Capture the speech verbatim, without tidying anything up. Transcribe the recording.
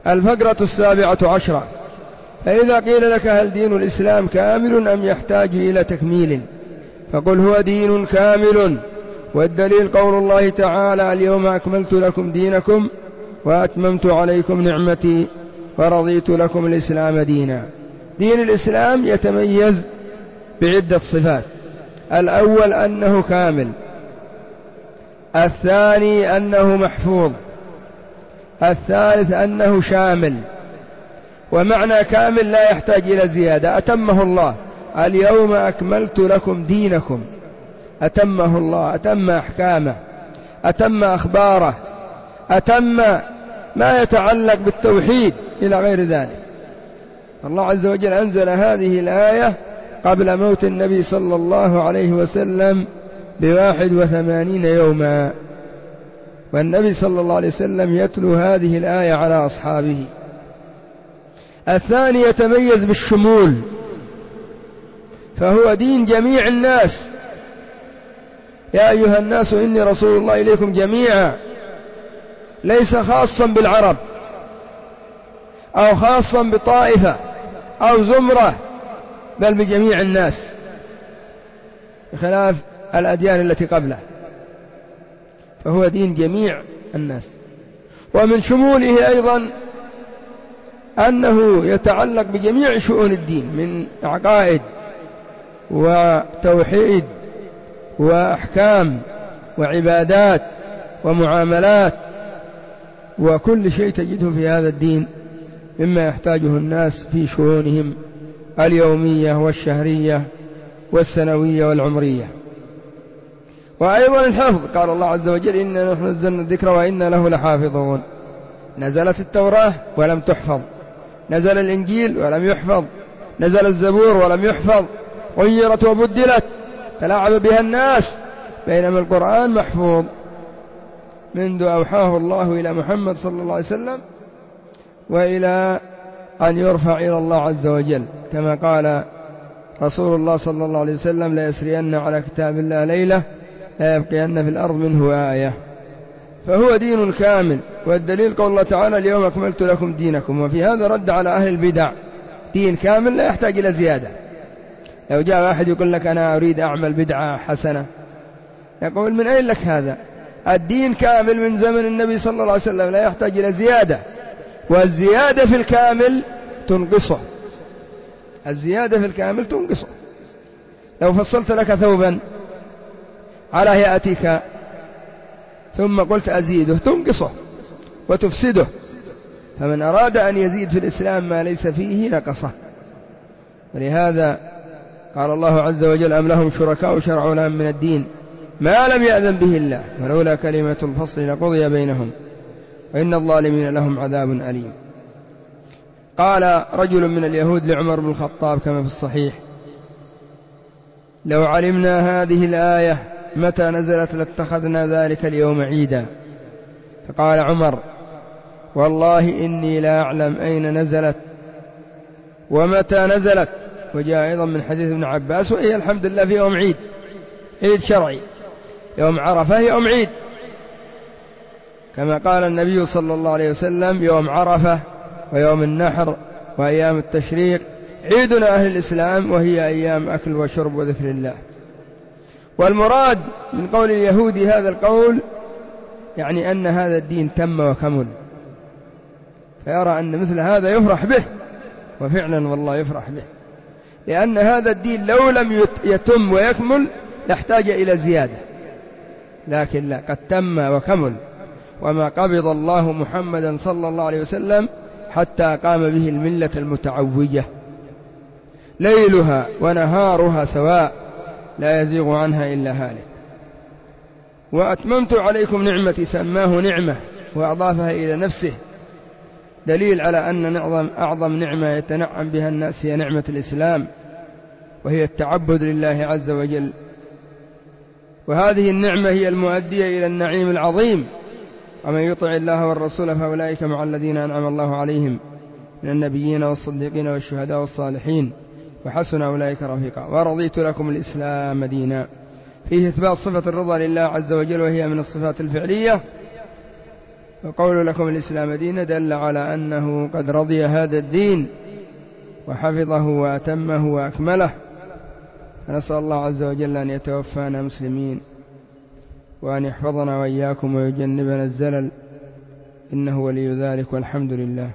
الفقرة السابعة عشرة: فإذا قيل لك هل دين الإسلام كامل أم يحتاج إلى تكميل؟ فقل هو دين كامل، والدليل قول الله تعالى: اليوم أكملت لكم دينكم وأتممت عليكم نعمتي ورضيت لكم الإسلام دينا. دين الإسلام يتميز بعدة صفات: الأول أنه كامل، الثاني أنه محفوظ، الثالث أنه شامل. ومعنى كامل لا يحتاج إلى زيادة، أتمه الله. اليوم أكملت لكم دينكم، أتمه الله، أتم أحكامه، أتم أخباره، أتم ما يتعلق بالتوحيد إلى غير ذلك. الله عز وجل أنزل هذه الآية قبل موت النبي صلى الله عليه وسلم بواحد وثمانين يوما، والنبي صلى الله عليه وسلم يتلو هذه الآية على أصحابه. الثاني يتميز بالشمول، فهو دين جميع الناس. يا أيها الناس إني رسول الله إليكم جميعا، ليس خاصا بالعرب أو خاصا بطائفة أو زمرة، بل بجميع الناس، بخلاف الأديان التي قبله، فهو دين جميع الناس. ومن شموله أيضا أنه يتعلق بجميع شؤون الدين، من عقائد وتوحيد وأحكام وعبادات ومعاملات، وكل شيء تجده في هذا الدين مما يحتاجه الناس في شؤونهم اليومية والشهرية والسنوية والعمرية. وأيضا الحفظ، قال الله عز وجل: إنا نحن نزلنا الذكر وإنا له لحافظون. نزلت التوراة ولم تحفظ، نزل الإنجيل ولم يحفظ، نزل الزبور ولم يحفظ، غيرت وبدلت، تلاعب بها الناس، بينما القرآن محفوظ منذ أوحاه الله إلى محمد صلى الله عليه وسلم وإلى أن يرفع إلى الله عز وجل، كما قال رسول الله صلى الله عليه وسلم: لا يسرين على كتاب الله ليلة لا يبقين في الأرض منه آية. فهو دين كامل، والدليل قول الله تعالى: اليوم أكملت لكم دينكم. وفي هذا رد على أهل البدع، دين كامل لا يحتاج إلى زيادة. لو جاء واحد يقول لك أنا أريد أعمل بدعة حسنة، يقول: من أين لك هذا؟ الدين كامل من زمن النبي صلى الله عليه وسلم، لا يحتاج إلى زيادة، والزيادة في الكامل تنقصه، الزيادة في الكامل تنقصه. لو فصلت لك ثوبا على هيئتك ثم قلت أزيده، تنقصه وتفسده. فمن أراد أن يزيد في الإسلام ما ليس فيه نقصه. ولهذا قال الله عز وجل: أم لهم شركاء شرعوا لهم من الدين ما لم يأذن به الله ولولا كلمة الفصل لقضي بينهم وإن الظالمين لهم عذاب أليم. قال رجل من اليهود لعمر بن الخطاب كما في الصحيح: لو علمنا هذه الآية متى نزلت لاتخذنا ذلك اليوم عيدا. فقال عمر: والله إني لا أعلم أين نزلت ومتى نزلت. وجاء أيضا من حديث ابن عباس: وهي الحمد لله في يوم عيد، عيد شرعي، يوم عرفة يوم عيد، كما قال النبي صلى الله عليه وسلم: يوم عرفة ويوم النحر وأيام التشريق عيدنا أهل الإسلام، وهي أيام أكل وشرب وذكر الله. والمراد من قول اليهودي هذا القول يعني أن هذا الدين تم وكمل، فيرى أن مثل هذا يفرح به، وفعلا والله يفرح به، لأن هذا الدين لو لم يتم ويكمل لاحتاج إلى زيادة، لكن لا، قد تم وكمل. وما قبض الله محمدا صلى الله عليه وسلم حتى قام به الملة المتعوجة، ليلها ونهارها سواء لا يزيغ عنها إلا هالك. وأتممت عليكم نعمتي، سماه نعمة وأضافها إلى نفسه، دليل على أن نعظم أعظم نعمة يتنعم بها الناس هي نعمة الإسلام، وهي التعبد لله عز وجل. وهذه النعمة هي المؤدية إلى النعيم العظيم. ومن يطع الله والرسول فأولئك مع الذين أنعم الله عليهم من النبيين والصديقين والشهداء والصالحين وحسن أولئك رفيقا. ورضيت لكم الإسلام دينا، فيه إثبات صفة الرضا لله عز وجل، وهي من الصفات الفعلية، وقول لكم الإسلام دين دل على أنه قد رضي هذا الدين وحفظه وأتمه وأكمله. فنسأل الله عز وجل أن يتوفانا مسلمين، وأن يحفظنا وإياكم ويجنبنا الزلل، إنه ولي ذلك والحمد لله.